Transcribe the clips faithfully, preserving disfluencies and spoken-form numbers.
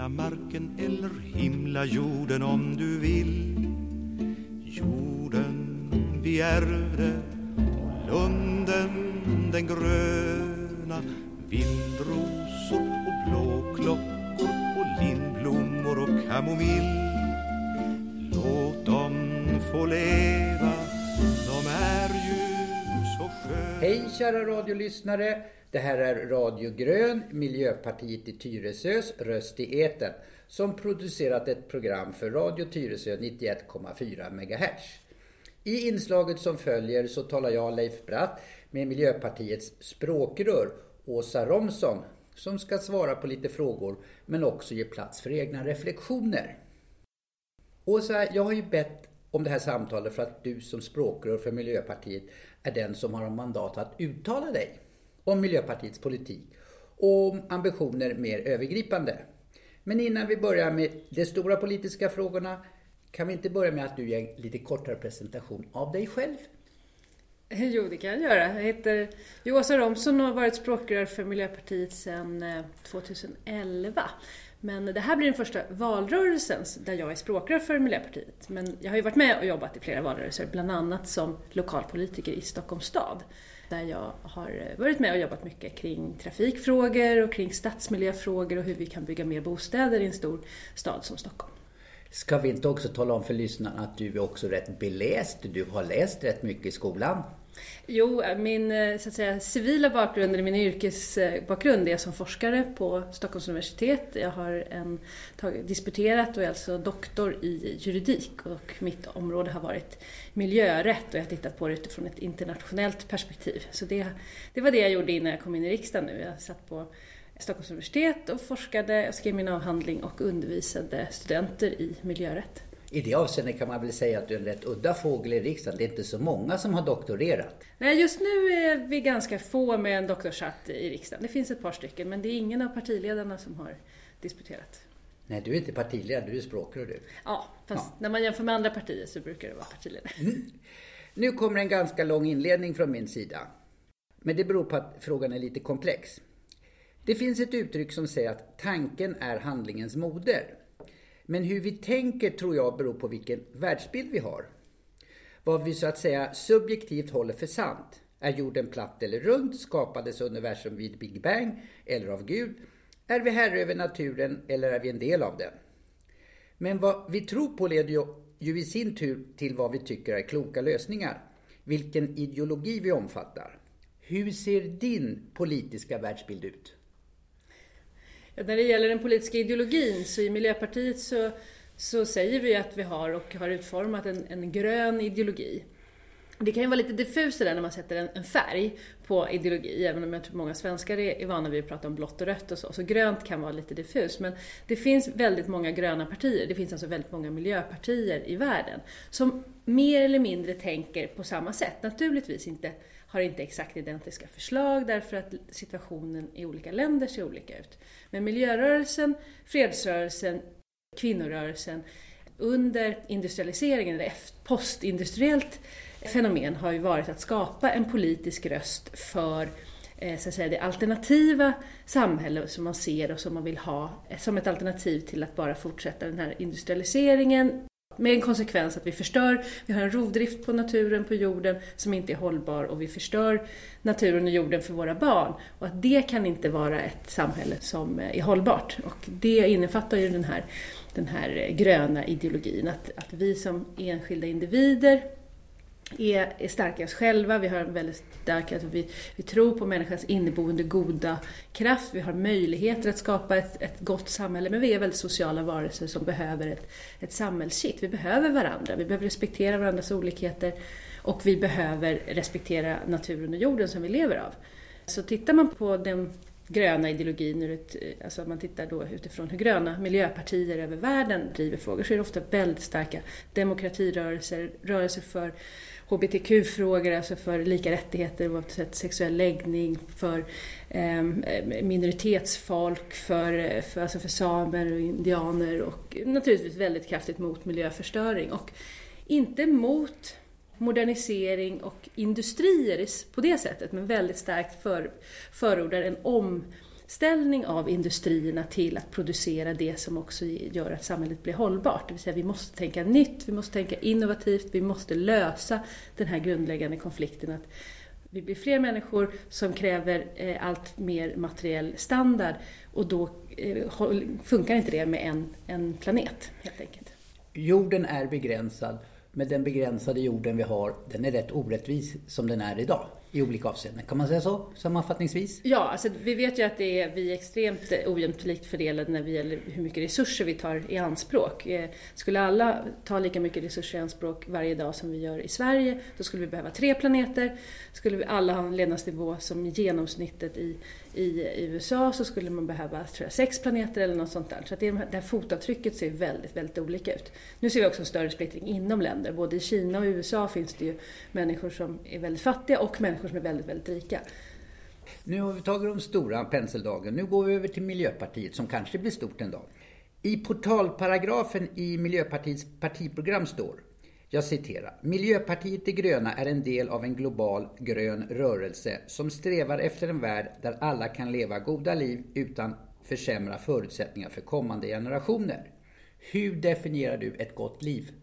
himla marken eller himla jorden om du vill. Jorden vi ärvde och lunden den gröna, vildrosor och blåklockor och lindblommor och kamomill. Låt dem få leva, de är ju så sköna. Hej kära radiolyssnare, det här är Radio Grön, Miljöpartiet i Tyresös röst i etern, som producerat ett program för Radio Tyresö nittioett komma fyra megahertz. I inslaget som följer så talar jag, Leif Bratt, med Miljöpartiets språkrör Åsa Romson, som ska svara på lite frågor men också ge plats för egna reflektioner. Åsa, jag har ju bett om det här samtalet för att du som språkrör för Miljöpartiet är den som har mandat att uttala dig om Miljöpartiets politik och om ambitioner mer övergripande. Men innan vi börjar med de stora politiska frågorna, kan vi inte börja med att du ger en lite kortare presentation av dig själv? Jo, det kan jag göra. Jag heter Åsa Romson och har varit språkrör för Miljöpartiet sedan tjugoelva. Men det här blir den första valrörelsen där jag är språkrör för Miljöpartiet. Men jag har ju varit med och jobbat i flera valrörelser, bland annat som lokalpolitiker i Stockholms stad. Där jag har varit med och jobbat mycket kring trafikfrågor och kring stadsmiljöfrågor och hur vi kan bygga mer bostäder i en stor stad som Stockholm. Ska vi inte också tala om för lyssnarna att du är också rätt beläst? Du har läst rätt mycket i skolan. Jo, min så att säga, civila bakgrund, eller min yrkesbakgrund är som forskare på Stockholms universitet. Jag har en, tag, disputerat och är alltså doktor i juridik, och mitt område har varit miljörätt och jag har tittat på det utifrån ett internationellt perspektiv. Så det, det var det jag gjorde innan jag kom in i riksdagen nu. Jag satt på Stockholms universitet och forskade, jag skrev min avhandling och undervisade studenter i miljörätt. I det avseendet kan man väl säga att du är en rätt udda fågel i riksdagen. Det är inte så många som har doktorerat. Nej, just nu är vi ganska få med en doktorshatt i riksdagen. Det finns ett par stycken, men det är ingen av partiledarna som har disputerat. Nej, du är inte partiledare, du är språkrör du. Ja, fast ja. När man jämför med andra partier så brukar det vara partiledare. Mm. Nu kommer en ganska lång inledning från min sida. Men det beror på att frågan är lite komplex. Det finns ett uttryck som säger att tanken är handlingens moder. Men hur vi tänker tror jag beror på vilken världsbild vi har. Vad vi så att säga subjektivt håller för sant. Är jorden platt eller rund? Skapades universum vid Big Bang eller av Gud? Är vi herre över naturen eller är vi en del av den? Men vad vi tror på leder ju, ju i sin tur till vad vi tycker är kloka lösningar. Vilken ideologi vi omfattar. Hur ser din politiska världsbild ut? Ja, när det gäller den politiska ideologin så i Miljöpartiet så, så säger vi att vi har och har utformat en, en grön ideologi. Det kan ju vara lite diffust där när man sätter en, en färg på ideologi, även om jag tror många svenskar är, är vana vid att prata om blått och rött och så. Så grönt kan vara lite diffust, men det finns väldigt många gröna partier. Det finns alltså väldigt många miljöpartier i världen som mer eller mindre tänker på samma sätt. Naturligtvis inte har inte exakt identiska förslag därför att situationen i olika länder ser olika ut. Men miljörörelsen, fredsrörelsen, kvinnorörelsen under industrialiseringen eller postindustriellt fenomen har ju varit att skapa en politisk röst för så att säga, det alternativa samhälle som man ser och som man vill ha som ett alternativ till att bara fortsätta den här industrialiseringen. Med en konsekvens att vi förstör, vi har en rovdrift på naturen, på jorden som inte är hållbar, och vi förstör naturen och jorden för våra barn. Och att det kan inte vara ett samhälle som är hållbart. Och det innefattar ju den här, den här gröna ideologin. Att, att vi som enskilda individer är, är starka oss själva. Vi har en väldigt stark, att vi, vi tror på människans inneboende goda kraft. Vi har möjligheter att skapa ett, ett gott samhälle. Men vi är väldigt sociala varelser som behöver ett, ett samhällskitt. Vi behöver varandra. Vi behöver respektera varandras olikheter. Och vi behöver respektera naturen och jorden som vi lever av. Så tittar man på den gröna ideologin, alltså man tittar då utifrån hur gröna miljöpartier över världen driver frågor, så är det ofta väldigt starka demokratirörelser, rörelser för H B T Q-frågor, alltså för lika rättigheter oavsett sexuell läggning, för eh, minoritetsfolk, för, för, alltså för samer och indianer, och naturligtvis väldigt kraftigt mot miljöförstöring och inte mot modernisering och industrier på det sättet, men väldigt starkt för, förordar en om omställning av industrierna till att producera det som också gör att samhället blir hållbart. Det vill säga vi måste tänka nytt, vi måste tänka innovativt, vi måste lösa den här grundläggande konflikten att vi blir fler människor som kräver eh, allt mer materiell standard och då eh, funkar inte det med en, en planet helt enkelt. Jorden är begränsad, men den begränsade jorden vi har, den är rätt orättvis som den är idag i olika avseenden. Kan man säga så sammanfattningsvis? Ja, alltså vi vet ju att det är, vi är extremt ojämlikt fördelade när det gäller hur mycket resurser vi tar i anspråk. Skulle alla ta lika mycket resurser i anspråk varje dag som vi gör i Sverige, då skulle vi behöva tre planeter. Skulle vi alla ha en levnadsnivå som genomsnittet i, i U S A så skulle man behöva tror jag, sex planeter eller något sånt där. Så att det, det här fotavtrycket ser väldigt, väldigt olika ut. Nu ser vi också en större splittring inom länder. Både i Kina och U S A finns det ju människor som är väldigt fattiga och människor som är väldigt, väldigt rika. Nu har vi tagit de stora penseldagen. Nu går vi över till Miljöpartiet som kanske blir stort en dag. I portalparagrafen i Miljöpartiets partiprogram står, jag citerar, Miljöpartiet de gröna är en del av en global grön rörelse som strävar efter en värld där alla kan leva goda liv utan försämra förutsättningar för kommande generationer. Hur definierar du ett gott liv?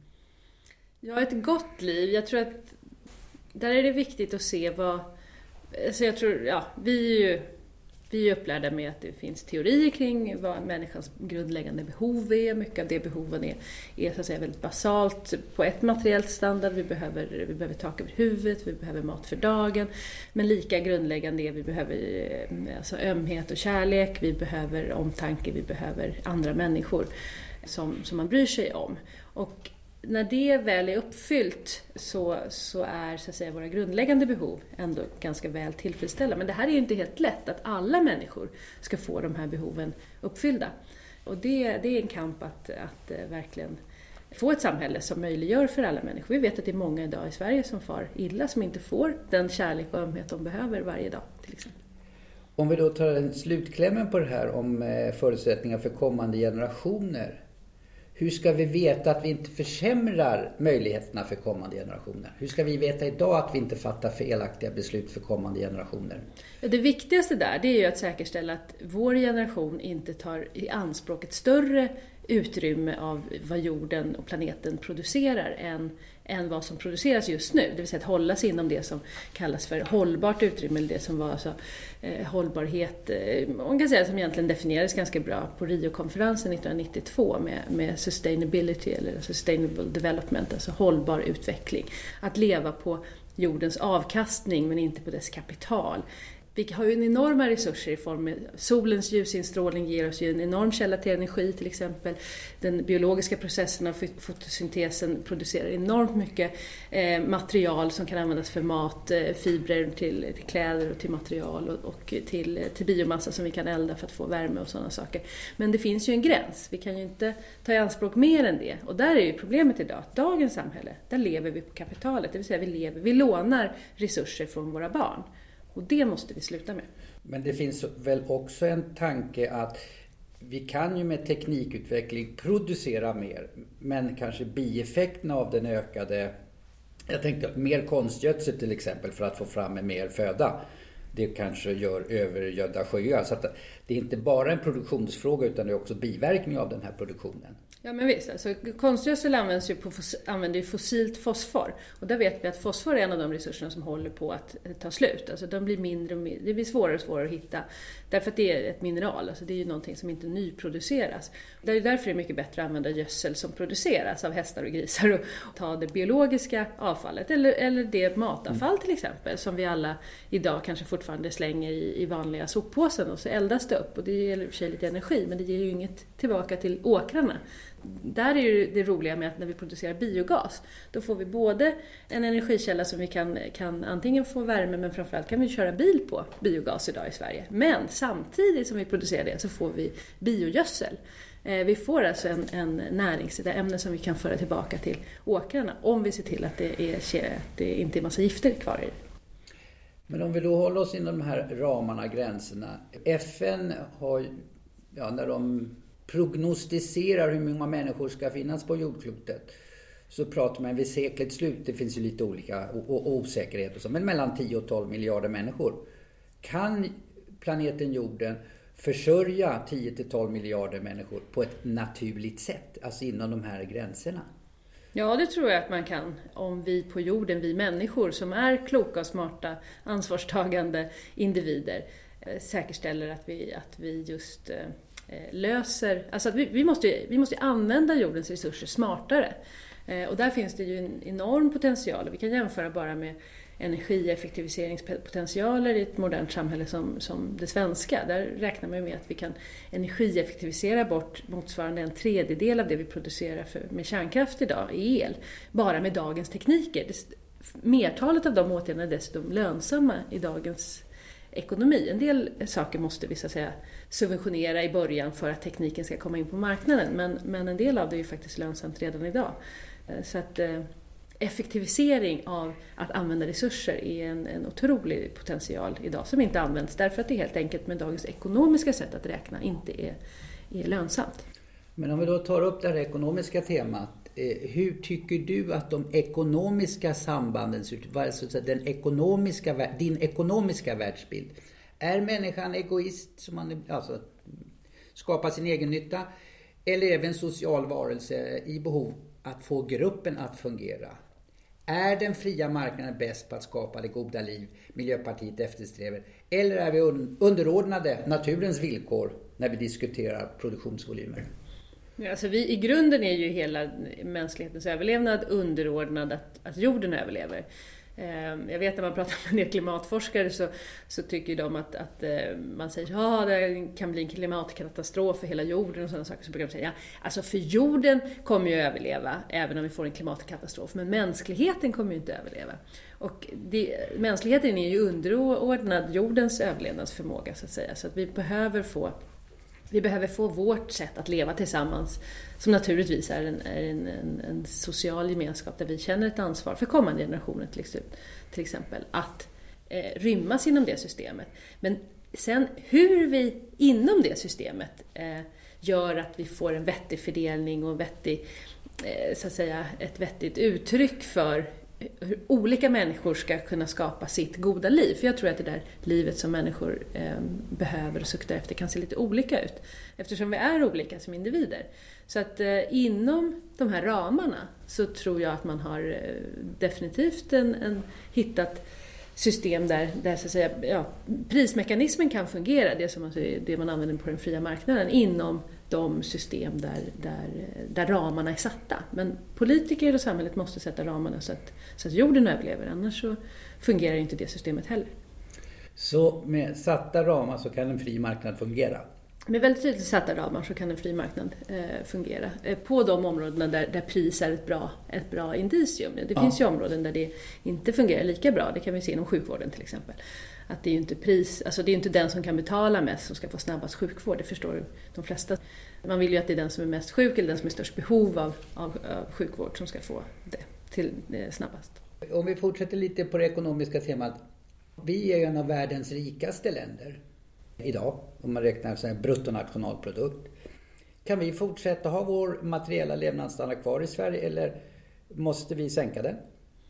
Ja, ett gott liv. Jag tror att där är det viktigt att se vad... Alltså jag tror, ja, vi är ju vi är upplärda med att det finns teorier kring vad människans grundläggande behov är. Mycket av det behoven är, är så att säga väldigt basalt på ett materiellt standard. Vi behöver, vi behöver tak över huvudet, vi behöver mat för dagen. Men lika grundläggande är vi behöver alltså ömhet och kärlek, vi behöver omtanke, vi behöver andra människor som, som man bryr sig om. Och när det väl är uppfyllt så, så är så att säga, våra grundläggande behov ändå ganska väl tillfredsställda. Men det här är ju inte helt lätt att alla människor ska få de här behoven uppfyllda. Och det, det är en kamp att, att verkligen få ett samhälle som möjliggör för alla människor. Vi vet att det är många idag i Sverige som far illa, som inte får den kärlek och ömhet de behöver varje dag till exempel. Om vi då tar en slutklämmen på det här om förutsättningar för kommande generationer. Hur ska vi veta att vi inte försämrar möjligheterna för kommande generationer? Hur ska vi veta idag att vi inte fattar felaktiga beslut för kommande generationer? Ja, det viktigaste där det är ju att säkerställa att vår generation inte tar i anspråk ett större utrymme av vad jorden och planeten producerar än, än vad som produceras just nu. Det vill säga att hålla sig inom det som kallas för hållbart utrymme, eller det som var alltså, eh, hållbarhet, eh, man kan säga som egentligen definierades ganska bra på Rio-konferensen nittonhundranittiotvå med, med sustainability eller sustainable development, alltså hållbar utveckling. Att leva på jordens avkastning men inte på dess kapital. Vi har ju en enorma resurser i form av solens ljusinstrålning ger oss ju en enorm källa till energi till exempel. Den biologiska processen av fotosyntesen producerar enormt mycket eh, material som kan användas för mat, eh, fibrer till, till kläder och till material och, och till, till biomassa som vi kan elda för att få värme och sådana saker. Men det finns ju en gräns. Vi kan ju inte ta i anspråk mer än det. Och där är ju problemet idag. Dagens samhälle, där lever vi på kapitalet. Det vill säga vi, lever, vi lånar resurser från våra barn. Och det måste vi sluta med. Men det finns väl också en tanke att vi kan ju med teknikutveckling producera mer. Men kanske bieffekterna av den ökade, jag tänkte mer konstgödsel till exempel för att få fram mer föda. Det kanske gör övergödda sjöar. Så att det är inte bara en produktionsfråga utan det är också biverkning av den här produktionen. Ja men visst, alltså, konstgödsel används ju på, använder ju fossilt fosfor. Och där vet vi att fosfor är en av de resurserna som håller på att ta slut. Alltså de blir mindre och mindre, det blir svårare och svårare att hitta. Därför att det är ett mineral, alltså det är ju någonting som inte nyproduceras. Det är därför det är mycket bättre att använda gödsel som produceras av hästar och grisar och ta det biologiska avfallet. Eller, eller det matavfall till exempel som vi alla idag kanske fortfarande slänger i, i vanliga soppåsen och så eldas det upp. Och det ger i och för sig lite energi men det ger ju inget tillbaka till åkrarna. Där är ju det roliga med att när vi producerar biogas då får vi både en energikälla som vi kan, kan antingen få värme men framförallt kan vi köra bil på biogas idag i Sverige. Men samtidigt som vi producerar det så får vi biogödsel. Vi får alltså en, en näringsämne som vi kan föra tillbaka till åkrarna om vi ser till att det, är, att det inte är massa gifter kvar i det. Men om vi då håller oss inom de här ramarna, gränserna. F N har, ja, när de prognostiserar hur många människor ska finnas på jordklotet så pratar man vid seklets slut, det finns ju lite olika och, och osäkerhet och så, men mellan tio och tolv miljarder människor. Kan planeten jorden försörja tio till tolv miljarder människor på ett naturligt sätt, alltså inom de här gränserna? Ja, det tror jag att man kan, om vi på jorden, vi människor som är kloka och smarta, ansvarstagande individer, eh, säkerställer att vi, att vi just eh, löser, alltså att vi, vi, måste, vi måste använda jordens resurser smartare. Eh, och där finns det ju en enorm potential. Vi kan jämföra bara med energieffektiviseringspotentialer i ett modernt samhälle som, som det svenska. Där räknar man med att vi kan energieffektivisera bort motsvarande en tredjedel av det vi producerar för, med kärnkraft idag i el. Bara med dagens tekniker. Mertalet av de åtgärderna är dessutom lönsamma i dagens ekonomi. En del saker måste vi så att säga subventionera i början för att tekniken ska komma in på marknaden. Men, men en del av det är ju faktiskt lönsamt redan idag. Så att effektivisering av att använda resurser är en, en otrolig potential idag som inte används därför att det helt enkelt med dagens ekonomiska sätt att räkna inte är, är lönsamt. Men om vi då tar upp det här ekonomiska temat, eh, hur tycker du att de ekonomiska sambanden ser ut? Alltså den ekonomiska, din ekonomiska världsbild. Är människan egoist som man alltså, skapar sin egen nytta, eller är vi en social varelse i behov att få gruppen att fungera? Är den fria marknaden bäst på att skapa det goda liv Miljöpartiet eftersträvar? Eller är vi underordnade naturens villkor när vi diskuterar produktionsvolymer? Ja, alltså vi, i grunden är ju hela mänsklighetens överlevnad underordnad att, att jorden överlever. Jag vet när man pratar med en del klimatforskare så, så tycker de att, att man säger att ja, det kan bli en klimatkatastrof för hela jorden och sådana saker. Så brukar de säga ja, alltså för jorden kommer ju överleva även om vi får en klimatkatastrof, men mänskligheten kommer ju inte överleva. Och det, mänskligheten är ju underordnad jordens överlevnadsförmåga så att säga, så att vi behöver få Vi behöver få vårt sätt att leva tillsammans, som naturligtvis är en, är en, en, en social gemenskap där vi känner ett ansvar för kommande generationer till, till exempel, att eh, rymmas inom det systemet. Men sen hur vi inom det systemet eh, gör att vi får en vettig fördelning och vettig, eh, så att säga, ett vettigt uttryck för hur olika människor ska kunna skapa sitt goda liv. För jag tror att det där livet som människor eh, behöver och suktar efter kan se lite olika ut. Eftersom vi är olika som individer. Så att eh, inom de här ramarna så tror jag att man har eh, definitivt en, en hittat system där, där så att säga, ja, prismekanismen kan fungera. Det som alltså, det man använder på den fria marknaden inom de system där, där, där ramarna är satta. Men politiker och samhället måste sätta ramarna så att, så att jorden överlever. Annars så fungerar inte det systemet heller. Så med satta ramar så kan en fri marknad fungera? Med väldigt tydligt satta ramar så kan en fri marknad eh, fungera. Eh, på de områdena där, där pris är ett bra, ett bra indicium. Det ja. finns ju områden där det inte fungerar lika bra. Det kan vi se inom sjukvården till exempel. Att det är ju inte pris, alltså det är inte den som kan betala mest som ska få snabbast sjukvård. Det förstår de flesta. Man vill ju att det är den som är mest sjuk eller den som är störst behov av, av, av sjukvård som ska få det till det snabbast. Om vi fortsätter lite på det ekonomiska temat. Vi är en av världens rikaste länder idag, om man räknar så här bruttonationalprodukt. Kan vi fortsätta ha vår materiella levnadsstandard kvar i Sverige eller måste vi sänka den?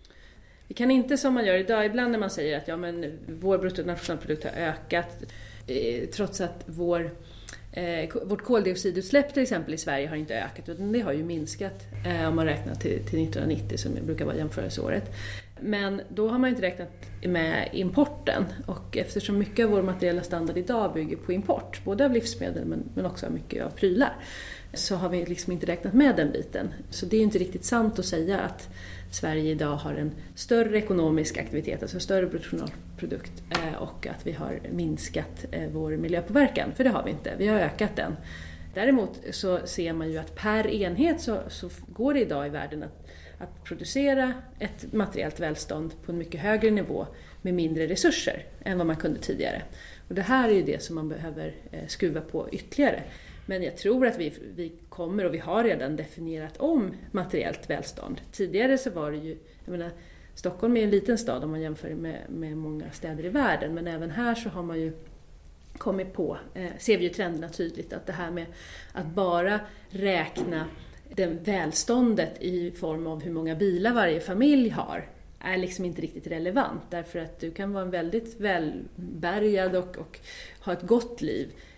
Vi kan inte som man gör idag, ibland när man säger att ja, men vår bruttonationalprodukt har ökat eh, trots att vår, eh, vårt koldioxidutsläpp till exempel i Sverige har inte ökat utan det har ju minskat eh, om man räknar till, till nittonhundranittio som brukar vara jämförelseåret. Men då har man inte räknat med importen och eftersom mycket av vår materiella standard idag bygger på import, både av livsmedel men, men också av mycket av prylar, så har vi liksom inte räknat med den biten. Så det är ju inte riktigt sant att säga att Sverige idag har en större ekonomisk aktivitet, alltså större bruttonationalprodukt och att vi har minskat vår miljöpåverkan, för det har vi inte, vi har ökat den. Däremot så ser man ju att per enhet så, så går det idag i världen att, att producera ett materiellt välstånd på en mycket högre nivå med mindre resurser än vad man kunde tidigare. Och det här är ju det som man behöver skruva på ytterligare. Men jag tror att vi, vi kommer och vi har redan definierat om materiellt välstånd. Tidigare så var det ju, jag menar, Stockholm är en liten stad om man jämför med, med många städer i världen. Men även här så har man ju kommit på, eh, ser vi ju trenderna tydligt, att det här med att bara räkna den välståndet i form av hur många bilar varje familj har är liksom inte riktigt relevant. Därför att du kan vara en väldigt välbärgad och, och ha ett gott liv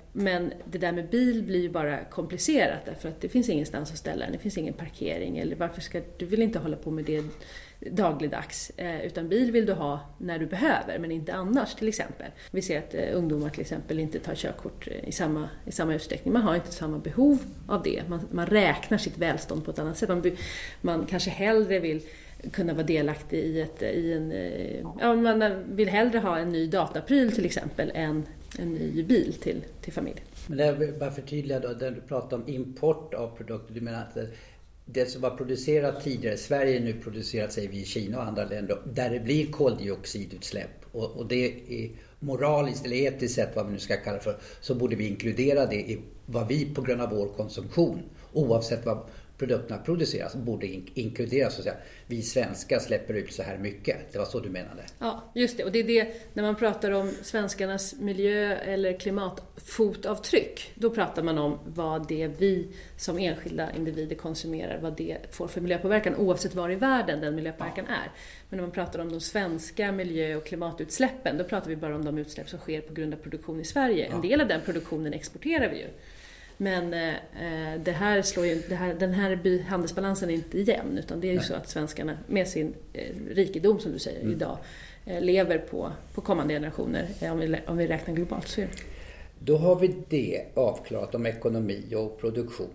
Men det där med bil blir ju bara komplicerat därför att det finns ingenstans att ställa den, det finns ingen parkering eller varför ska du vill inte hålla på med det dagligdags, utan bil vill du ha när du behöver men inte annars till exempel. Vi ser att ungdomar till exempel inte tar körkort i samma, i samma utsträckning, man har inte samma behov av det, man, man räknar sitt välstånd på ett annat sätt, man, man kanske hellre vill kunna vara delaktig i, ett, i en, ja, man vill hellre ha en ny datapryl till exempel än en ny bil till, till familjen. Men det är bara förtydliga då, när du pratar om import av produkter, du menar att det som var producerat tidigare, Sverige nu producerat säger vi i Kina och andra länder, där det blir koldioxidutsläpp och, och det är moraliskt eller etiskt sett vad vi nu ska kalla för, så borde vi inkludera det i vad vi på grund av vår konsumtion, oavsett vad produkterna produceras, borde inkluderas så att säga. Vi svenskar släpper ut så här mycket. Det var så du menade. Ja, just det. Och det är det, när man pratar om svenskarnas miljö- eller klimatfotavtryck, då pratar man om vad det vi som enskilda individer konsumerar, vad det får för miljöpåverkan, oavsett var i världen den miljöpåverkan ja. är. Men när man pratar om de svenska miljö- och klimatutsläppen, då pratar vi bara om de utsläpp som sker på grund av produktion i Sverige. Ja. En del av den produktionen exporterar vi ju. Men eh, det här slår ju, det här, den här handelsbalansen är inte jämn, utan det är ju Nej. så att svenskarna med sin eh, rikedom som du säger mm. idag eh, lever på, på kommande generationer eh, om, vi, om vi räknar globalt. Så. Då har vi det avklarat om ekonomi och produktion.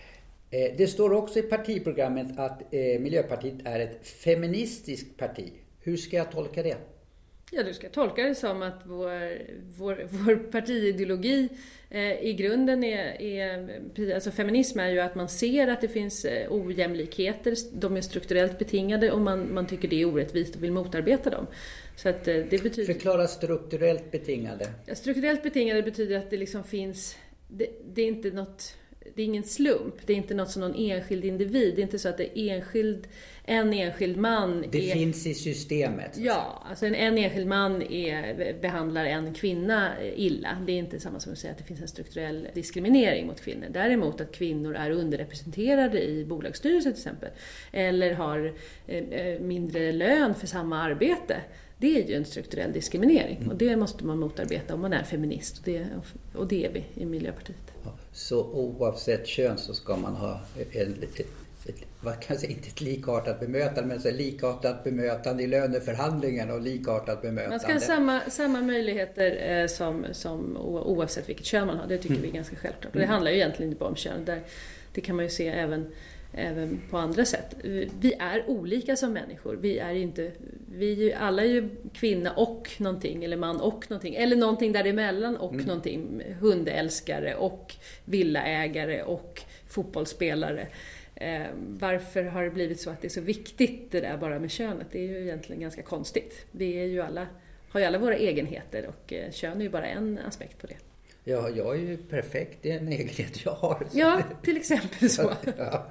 Eh, det står också i partiprogrammet att eh, Miljöpartiet är ett feministiskt parti. Hur ska jag tolka det? Ja, du ska tolka det som att vår, vår, vår partiideologi eh, i grunden är, är, alltså feminism är ju att man ser att det finns eh, ojämlikheter, de är strukturellt betingade och man, man tycker det är orättvist och vill motarbeta dem. Så att, eh, det betyder... Förklara strukturellt betingade. Ja, strukturellt betingade betyder att det liksom finns, det, det är inte något... Det är ingen slump, det är inte något som någon enskild individ, det är inte så att det är enskild, en enskild man det är, finns i systemet. Ja, alltså en, en enskild man är, behandlar en kvinna illa. Det är inte samma som att säga att det finns en strukturell diskriminering mot kvinnor. Däremot att kvinnor är underrepresenterade i bolagsstyrelser till exempel, eller har eh, mindre lön för samma arbete. Det är ju en strukturell diskriminering mm. och det måste man motarbeta om man är feminist, och det, och det är vi i Miljöpartiet. Så oavsett kön så ska man ha ett, ett, ett, vad kan jag säga, inte ett likartat bemötande, men så likartat bemötande i löneförhandlingen och likartat bemötande. Man ska ha samma, samma möjligheter eh, som, som oavsett vilket kön man har, det tycker mm. vi är ganska självklart. Och det handlar ju egentligen inte bara om kön, där, det kan man ju se även även på andra sätt. Vi är olika som människor. Vi är ju inte, vi är ju, alla är ju kvinna och någonting, eller man och någonting, eller någonting däremellan och mm. någonting, hundälskare och villaägare och fotbollsspelare. Eh, varför har det blivit så att det är så viktigt det där bara med könet? Det är ju egentligen ganska konstigt. Vi är ju alla, har ju alla våra egenheter och eh, kön är ju bara en aspekt på det. Ja, jag är ju perfekt, det är en egenhet jag har. Ja, till exempel så. Ja.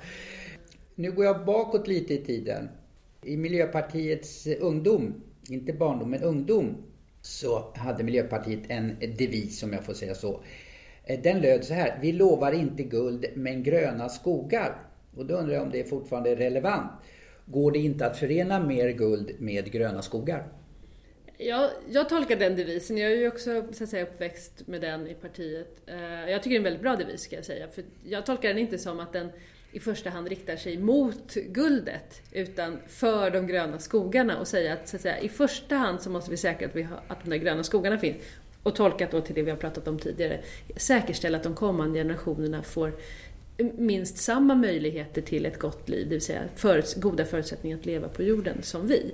Nu går jag bakåt lite i tiden. I Miljöpartiets ungdom, inte barndom men ungdom, så hade Miljöpartiet en devis, som jag får säga så. Den löd så här: vi lovar inte guld men gröna skogar. Och då undrar jag om det fortfarande är relevant. Går det inte att förena mer guld med gröna skogar? Ja, jag tolkar den devisen. Jag är ju också så att säga uppväxt med den i partiet. Jag tycker det är en väldigt bra devis, ska jag säga. För jag tolkar den inte som att den i första hand riktar sig mot guldet, utan för de gröna skogarna, och säga att, så att säga, i första hand så måste vi säkra att, vi har, att de där gröna skogarna finns. Och tolkat då till det vi har pratat om tidigare. Säkerställa att de kommande generationerna får minst samma möjligheter till ett gott liv, det vill säga föruts- goda förutsättningar att leva på jorden som vi.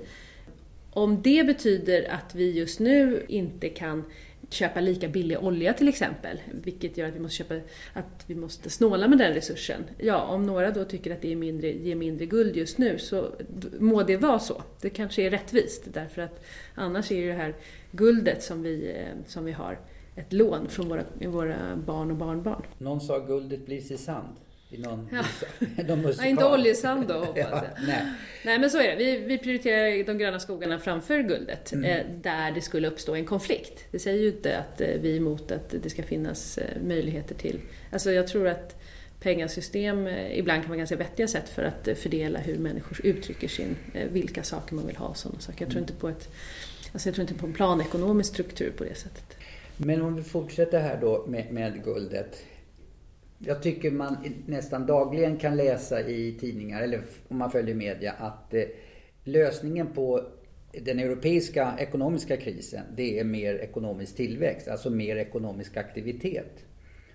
Om det betyder att vi just nu inte kan köpa lika billig olja till exempel, vilket gör att vi måste köpa, att vi måste snåla med den resursen. Ja, om några då tycker att det är mindre, ger mindre guld just nu, så må det vara så. Det kanske är rättvist, därför att annars är ju det här guldet som vi, som vi har ett lån från våra, våra barn och barnbarn. Någon sa guldet blir till sand. I någon, ja. någon ja, inte oljesand då, hoppas jag. Ja, nej. nej, men så är det. Vi, vi prioriterar de gröna skogarna framför guldet, mm. eh, där det skulle uppstå en konflikt. Det säger ju inte att eh, vi är emot att det ska finnas eh, möjligheter till. Alltså jag tror att pengasystem eh, ibland kan vara ganska vettiga sätt för att eh, fördela hur människor uttrycker sin, eh, vilka saker man vill ha och sådana saker. Jag tror inte på ett, alltså jag tror inte på en planekonomisk struktur på det sättet. Men om vi fortsätter här då med, med guldet. Jag tycker man nästan dagligen kan läsa i tidningar, eller om man följer media, att eh, lösningen på den europeiska ekonomiska krisen, det är mer ekonomisk tillväxt, alltså mer ekonomisk aktivitet.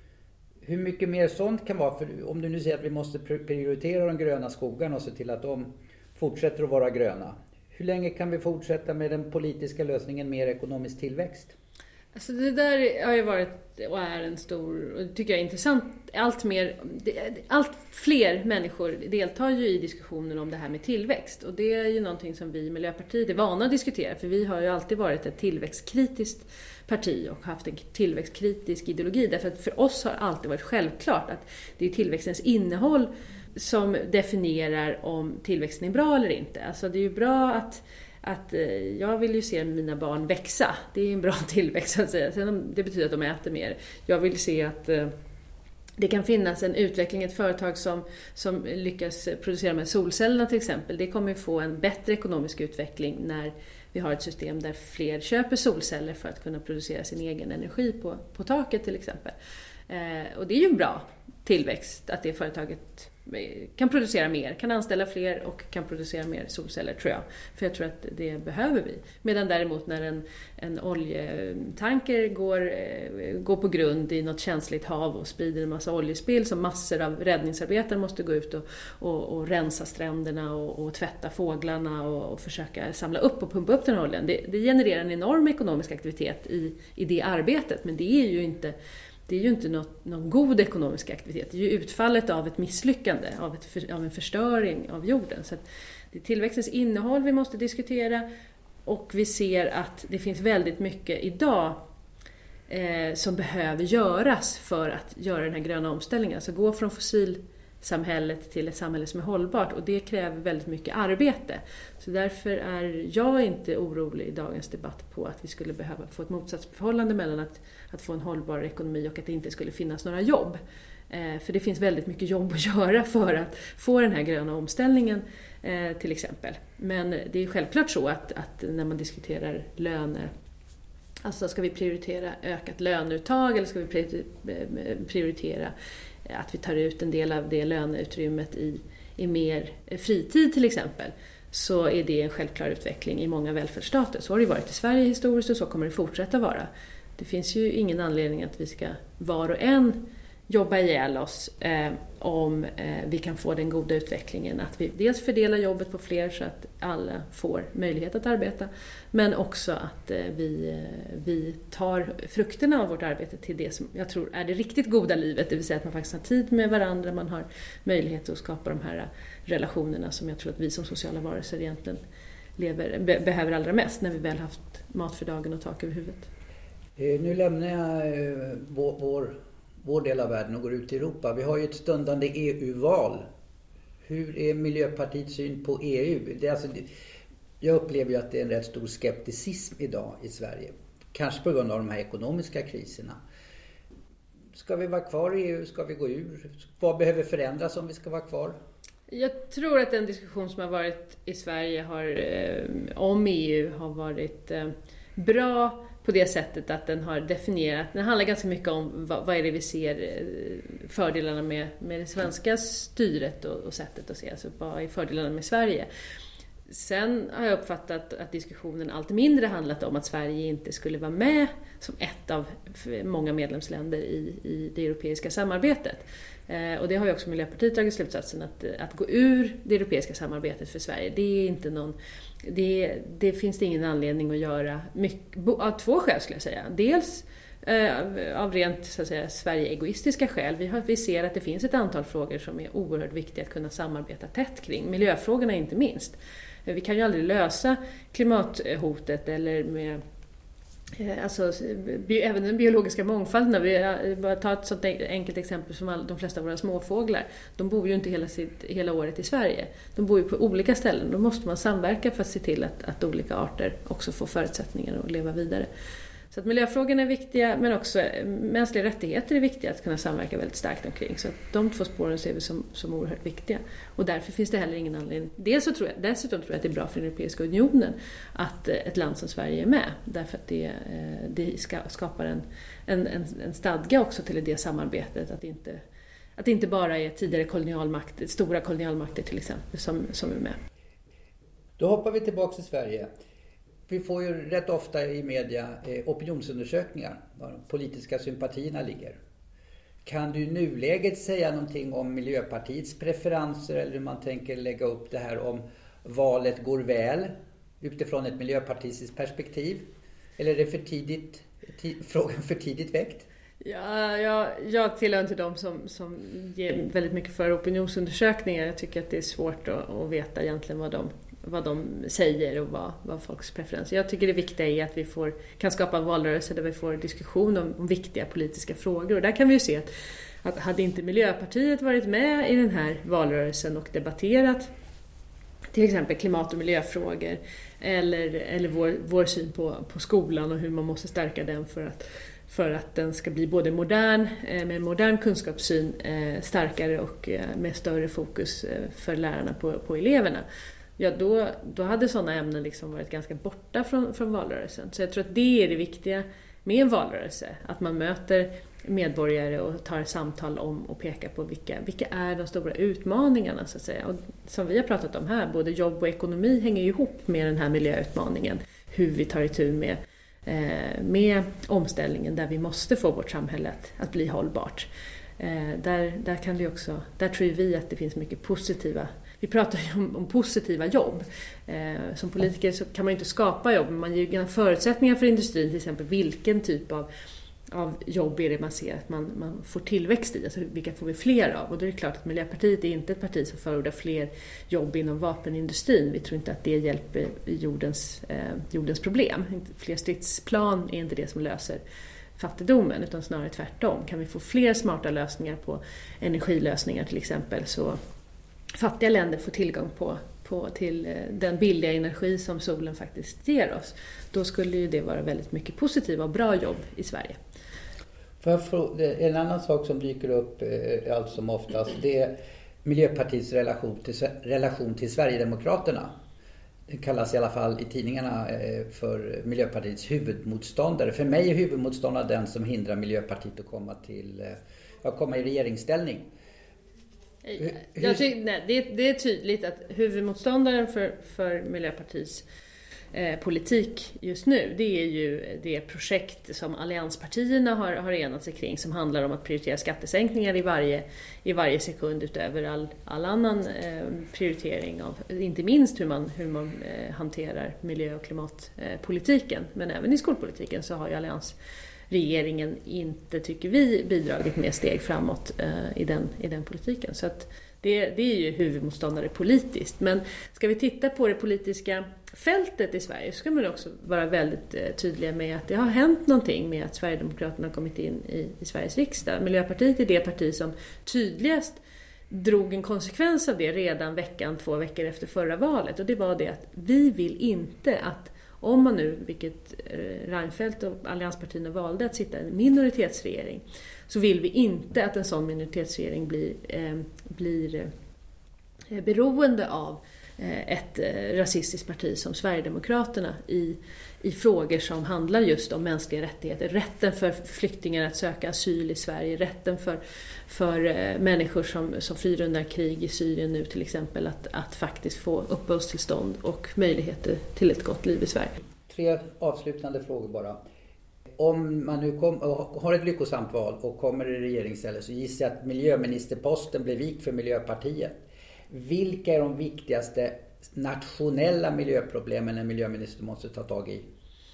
Hur mycket mer sånt kan vara? För om du nu säger att vi måste prioritera de gröna skogarna och se till att de fortsätter att vara gröna. Hur länge kan vi fortsätta med den politiska lösningen mer ekonomisk tillväxt? Alltså det där har ju varit och är en stor, och det tycker jag är intressant, allt mer, allt fler människor deltar ju i diskussionen om det här med tillväxt, och det är ju någonting som vi i Miljöpartiet är vana att diskutera, för vi har ju alltid varit ett tillväxtkritiskt parti och haft en tillväxtkritisk ideologi, därför att för oss har det alltid varit självklart att det är tillväxtens innehåll som definierar om tillväxten är bra eller inte. Alltså det är ju bra att Att jag vill ju se mina barn växa. Det är en bra tillväxt så att säga. Sen det betyder att de äter mer. Jag vill se att det kan finnas en utveckling, ett företag som, som lyckas producera med solcellerna till exempel. Det kommer ju få en bättre ekonomisk utveckling när vi har ett system där fler köper solceller för att kunna producera sin egen energi på, på taket till exempel. Eh, och det är ju en bra tillväxt att det företaget kan producera mer, kan anställa fler och kan producera mer solceller, tror jag. För jag tror att det behöver vi. Medan däremot när en, en oljetanker går, går på grund i något känsligt hav och sprider en massa oljespill, så massor av räddningsarbetare måste gå ut och, och, och rensa stränderna och, och tvätta fåglarna och, och försöka samla upp och pumpa upp den här oljan. Det, det genererar en enorm ekonomisk aktivitet i, i det arbetet, men det är ju inte Det är ju inte något, någon god ekonomisk aktivitet. Det är ju utfallet av ett misslyckande, av, ett, av en förstöring av jorden. Så att det är tillväxtens innehåll vi måste diskutera, och vi ser att det finns väldigt mycket idag eh, som behöver göras för att göra den här gröna omställningen. Alltså gå från fossilsamhället till ett samhälle som är hållbart, och det kräver väldigt mycket arbete. Så därför är jag inte orolig i dagens debatt på att vi skulle behöva få ett motsatsförhållande mellan att, att få en hållbar ekonomi och att det inte skulle finnas några jobb. Eh, för det finns väldigt mycket jobb att göra för att få den här gröna omställningen eh, till exempel. Men det är självklart så att, att när man diskuterar löner, alltså ska vi prioritera ökat löneuttag eller ska vi prioritera att vi tar ut en del av det löneutrymmet i, i mer fritid till exempel, så är det en självklar utveckling i många välfärdsstater. Så har det varit i Sverige historiskt och så kommer det fortsätta vara. Det finns ju ingen anledning att vi ska var och en jobba ihjäl oss eh, om eh, vi kan få den goda utvecklingen. Att vi dels fördelar jobbet på fler så att alla får möjlighet att arbeta, men också att eh, vi, eh, vi tar frukterna av vårt arbete till det som jag tror är det riktigt goda livet. Det vill säga att man faktiskt har tid med varandra, man har möjlighet att skapa de här relationerna som jag tror att vi som sociala varelser egentligen lever, be, behöver allra mest när vi väl haft mat för dagen och tak över huvudet. Eh, nu lämnar jag eh, vår, vår vår del av världen och går ut i Europa. Vi har ju ett stundande E U-val. Hur är Miljöpartiets syn på E U? Det är alltså, jag upplever ju att det är en rätt stor skepticism idag i Sverige. Kanske på grund av de här ekonomiska kriserna. Ska vi vara kvar i E U? Ska vi gå ur? Vad behöver förändras om vi ska vara kvar? Jag tror att den diskussion som har varit i Sverige har, eh, om E U har varit eh, bra på det sättet att den har definierat, den handlar ganska mycket om vad, vad är det vi ser fördelarna med, med det svenska styret och, och sättet att se, alltså vad är fördelarna med Sverige. Sen har jag uppfattat att diskussionen allt mindre handlat om att Sverige inte skulle vara med som ett av många medlemsländer i, i det europeiska samarbetet. Eh, och det har ju också Miljöpartiet tagit slutsatsen att, att gå ur det europeiska samarbetet för Sverige, det är inte någon, det, det finns det ingen anledning att göra mycket, av två skäl skulle jag säga. Dels eh, av rent så att säga, Sverige-egoistiska skäl. Vi, har, vi ser att det finns ett antal frågor som är oerhört viktiga att kunna samarbeta tätt kring. Miljöfrågorna inte minst. Vi kan ju aldrig lösa klimathotet eller med alltså, även den biologiska mångfalden. Vi bara tar ett sånt enkelt exempel som all, de flesta av våra småfåglar. De bor ju inte hela, sitt, hela året i Sverige. De bor ju på olika ställen. Då måste man samverka för att se till att, att olika arter också får förutsättningar att leva vidare. Så att miljöfrågorna är viktiga, men också mänskliga rättigheter är viktiga att kunna samverka väldigt starkt omkring. Så att de två spåren ser vi som, som oerhört viktiga. Och därför finns det heller ingen anledning. Dels så tror jag, dessutom tror jag att det är bra för den Europeiska unionen att ett land som Sverige är med. Därför att det, det ska, skapar en, en, en, en stadga också till det samarbetet. Att inte, att det inte bara är tidigare kolonialmakter, stora kolonialmakter till exempel, som, som är med. Då hoppar vi tillbaka till Sverige. Vi får ju rätt ofta i media eh, opinionsundersökningar var de politiska sympatierna ligger. Kan du i nuläget säga någonting om Miljöpartiets preferenser eller hur man tänker lägga upp det här om valet går väl utifrån ett miljöpartistiskt perspektiv? Eller är det för tidigt, t- frågan för tidigt väckt? Ja, jag, jag tillhör inte de som, som ger väldigt mycket för opinionsundersökningar. Jag tycker att det är svårt att, att veta egentligen vad de vad de säger och vad, vad folks preferenser. Jag tycker det viktiga är att vi får, kan skapa en valrörelse där vi får diskussion om, om viktiga politiska frågor. Och där kan vi ju se att, att hade inte Miljöpartiet varit med i den här valrörelsen och debatterat till exempel klimat- och miljöfrågor eller, eller vår, vår syn på, på skolan och hur man måste stärka den för att, för att den ska bli både modern, med en modern kunskapssyn, starkare och med större fokus för lärarna på, på eleverna. Ja, då, då hade sådana ämnen liksom varit ganska borta från, från valrörelsen. Så jag tror att det är det viktiga med en valrörelse. Att man möter medborgare och tar samtal om och pekar på vilka, vilka är de stora utmaningarna så att säga. Och som vi har pratat om här, både jobb och ekonomi hänger ihop med den här miljöutmaningen. Hur vi tar itu med, eh, med omställningen där vi måste få vårt samhälle att, att bli hållbart. Eh, där, där, kan vi också, där tror vi att det finns mycket positiva. Vi pratar ju om, om positiva jobb. Eh, som politiker så kan man ju inte skapa jobb, men man ger ju förutsättningar för industrin, till exempel vilken typ av, av jobb är det man ser att man, man får tillväxt i, alltså vilka får vi fler av. Och då är det klart att Miljöpartiet är inte ett parti som förordar fler jobb inom vapenindustrin. Vi tror inte att det hjälper jordens, eh, jordens problem. Fler stridsplan är inte det som löser fattigdomen, utan snarare tvärtom. Kan vi få fler smarta lösningar på energilösningar till exempel, så fattiga länder får tillgång på, på till den billiga energi som solen faktiskt ger oss, då skulle ju det vara väldigt mycket positiva och bra jobb i Sverige. För en annan sak som dyker upp allt som oftast, det är Miljöpartiets relation till, relation till Sverigedemokraterna. Det kallas i alla fall i tidningarna för Miljöpartiets huvudmotståndare. För mig är huvudmotståndare den som hindrar Miljöpartiet att komma, till, att komma i regeringsställning. Jag tycker, nej, det, det är tydligt att huvudmotståndaren för, för Miljöpartiets eh, politik just nu, det är ju det projekt som allianspartierna har, har enat sig kring, som handlar om att prioritera skattesänkningar i varje, i varje sekund utöver all, all annan eh, prioritering av, inte minst hur man, hur man eh, hanterar miljö- och klimatpolitiken, eh, men även i skolpolitiken så har ju allians regeringen inte, tycker vi, bidragit med steg framåt eh, i, den, i den politiken. Så att det, det är ju huvudmotståndare politiskt. Men ska vi titta på det politiska fältet i Sverige så ska man också vara väldigt eh, tydliga med att det har hänt någonting med att Sverigedemokraterna har kommit in i, i Sveriges riksdag. Miljöpartiet är det parti som tydligast drog en konsekvens av det redan veckan, två veckor efter förra valet. Och det var det att vi vill inte att, om man nu, vilket Reinfeldt och allianspartierna valde, att sitta i en minoritetsregering, så vill vi inte att en sån minoritetsregering blir, eh, blir eh, beroende av eh, ett eh, rasistiskt parti som Sverigedemokraterna i, i frågor som handlar just om mänskliga rättigheter. Rätten för flyktingar att söka asyl i Sverige, rätten för, för eh, människor som, som flyr undan krig i Syrien nu till exempel att, att faktiskt få uppehållstillstånd och möjligheter till ett gott liv i Sverige. Tre avslutande frågor bara. Om man nu kom, har ett lyckosamt val och kommer i regeringsställe, så gissar jag att miljöministerposten blir vikt för Miljöpartiet. Vilka är de viktigaste nationella miljöproblemen en miljöminister måste ta tag i?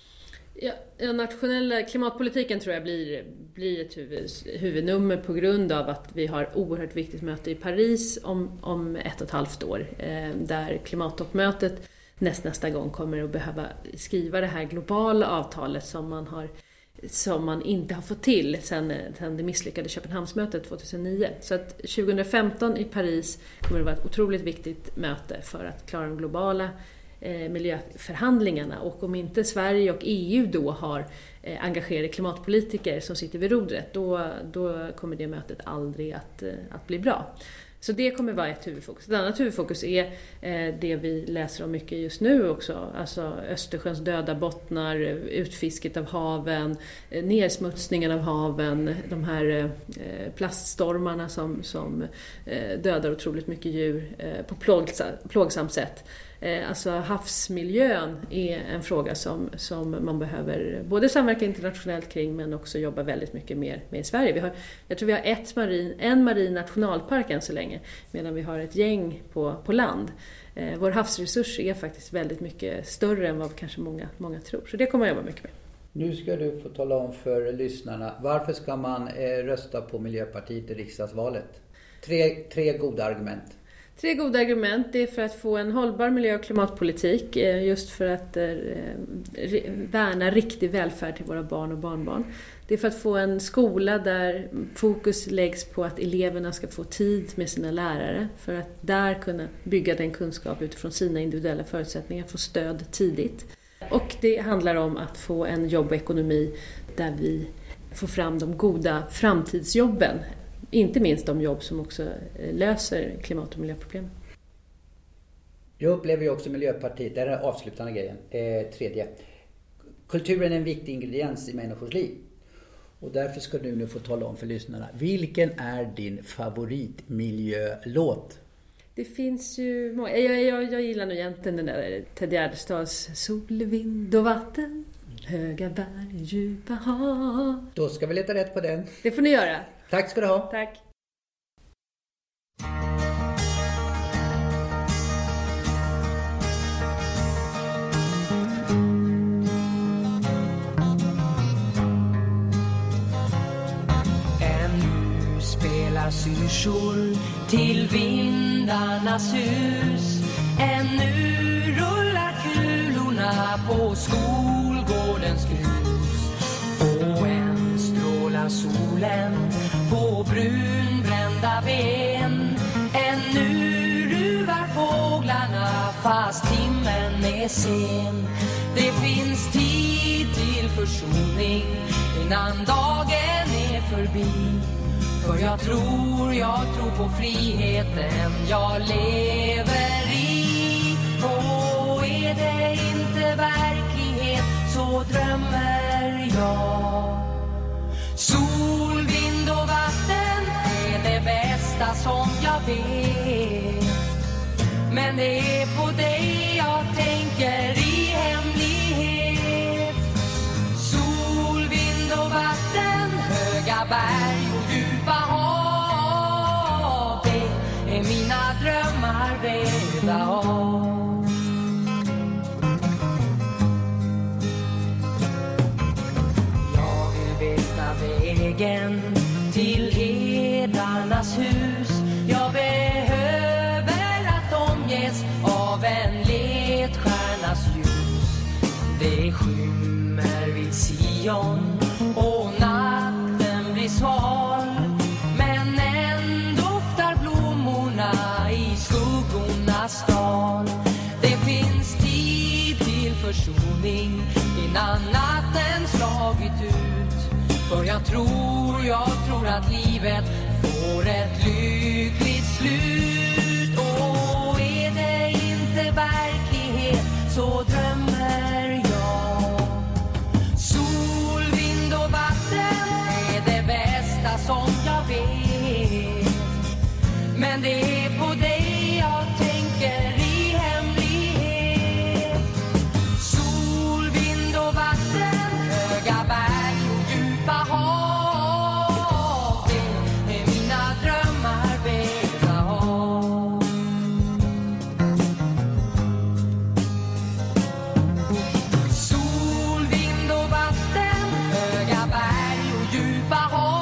Ja, nationella klimatpolitiken tror jag blir, blir ett huvud, huvudnummer på grund av att vi har oerhört viktigt möte i Paris om, om ett och ett halvt år. Eh, där klimattoppmötet näst, nästa gång kommer att behöva skriva det här globala avtalet som man, har, som man inte har fått till sedan, sedan det misslyckade Köpenhamnsmötet tjugohundranio. Så att tjugohundrafemton i Paris kommer det vara ett otroligt viktigt möte för att klara de globala eh, miljöförhandlingarna. Och om inte Sverige och E U då har eh, engagerade klimatpolitiker som sitter vid rodret, då, då kommer det mötet aldrig att, eh, att bli bra. Så det kommer vara ett huvudfokus. Ett annat huvudfokus är eh, det vi läser om mycket just nu också. Alltså Östersjöns döda bottnar, utfisket av haven, eh, nedsmutsningen av haven, de här eh, plaststormarna som, som eh, dödar otroligt mycket djur eh, på plågsa, plågsamt sätt. Eh, alltså havsmiljön är en fråga som, som man behöver både samverka internationellt kring men också jobba väldigt mycket mer med i Sverige. Vi har, jag tror vi har ett marin, en marin nationalpark än så länge, medan vi har ett gäng på, på land. Eh, vår havsresurs är faktiskt väldigt mycket större än vad kanske många, många tror. Så det kommer jag jobba mycket med. Nu ska du få tala om för lyssnarna, varför ska man eh, rösta på Miljöpartiet i riksdagsvalet? Tre, tre goda argument. Tre goda argument. Det är för att få en hållbar miljö- och klimatpolitik, just för att värna riktig välfärd till våra barn och barnbarn. Det är för att få en skola där fokus läggs på att eleverna ska få tid med sina lärare, för att där kunna bygga den kunskap utifrån sina individuella förutsättningar, få stöd tidigt. Och det handlar om att få en jobb och ekonomi där vi får fram de goda framtidsjobben. Inte minst de jobb som också löser klimat- och miljöproblem. Jag upplever ju också Miljöpartiet, det är den avslutande grejen, eh, tredje. Kulturen är en viktig ingrediens i människors liv. Och därför ska du nu få tala om för lyssnarna, vilken är din favoritmiljölåt? Det finns ju många. Jag, jag, jag gillar nog egentligen den där Ted Gärdestads Sol, vind och vatten, höga berg, djupa hav. Då ska vi leta rätt på den. Det får ni göra. Tack ska du ha. Tack. Ännu spelar syrsor till vindarnas hus. Ännu rullar kulorna på skolgårdens grus. Och än strålar solen på brunbrända ben. Ännu ruvar fåglarna fast timmen är sen. Det finns tid till försoning innan dagen är förbi. För jag tror, jag tror på friheten jag lever i. Och är det inte verklighet så drömmer jag. Sol, vind och vatten är det bästa som jag vet. Men det är på dig jag tänker i hemlighet. Sol, vind och vatten, höga berg och djupa hav. Det är mina drömmar vävda av. Jag vill veta vägen till hedarnas hus. Jag behöver att omges av en ledstjärnas ljus. Det skymmer vid Sion och natten blir sval. Men än doftar blommorna i skuggornas dal. Det finns tid till försoning innan natten slagit ut. För jag tror, jag tror att livet får ett lyckligt slut. Och är det inte verklighet så drömmer jag. Sol, vind och vatten är det bästa som jag vet. Men det är på dig jag tänker i hemlighet. Sol, vind och vatten, höga berg och djupa hav. Det är mina drömmar vävda av. Sol, vind och vatten, höga berg och djupa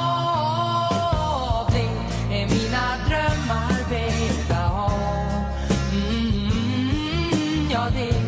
hav. Det är mina drömmar vävda av. Mm, ja, det